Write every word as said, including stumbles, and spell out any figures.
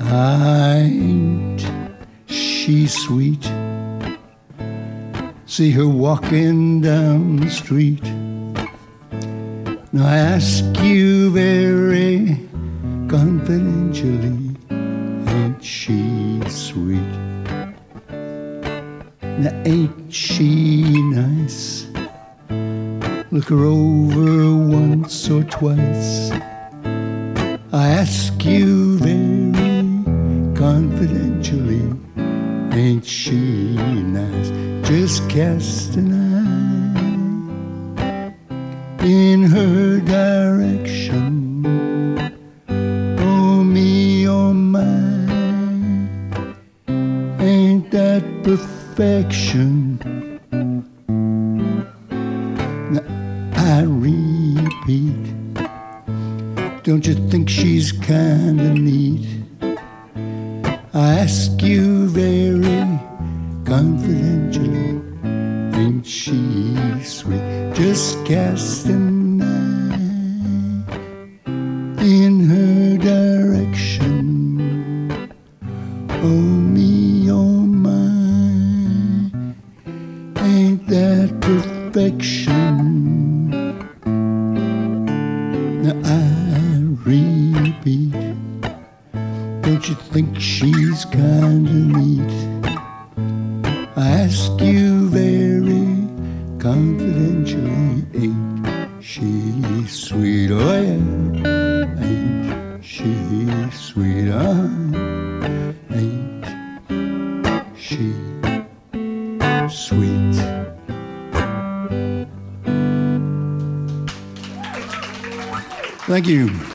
Ain't she sweet? See her walking down the street. Now I ask you very confidentially, ain't she sweet? Now ain't she nice? Look her over once or twice. I ask you very confidentially, ain't she nice? Just cast an eye in her direction. Oh me, oh my, ain't that perfection? Now I repeat, don't you think she's kinda neat? I ask you very confidentially, ain't she sweet? Just cast an eye in her direction. Oh me, oh my, ain't that perfection? Now I repeat, don't you think she's kinda neat? I ask you very confidentially, ain't she sweet? Oh yeah, ain't she sweet? Uh, ain't she sweet? Thank you.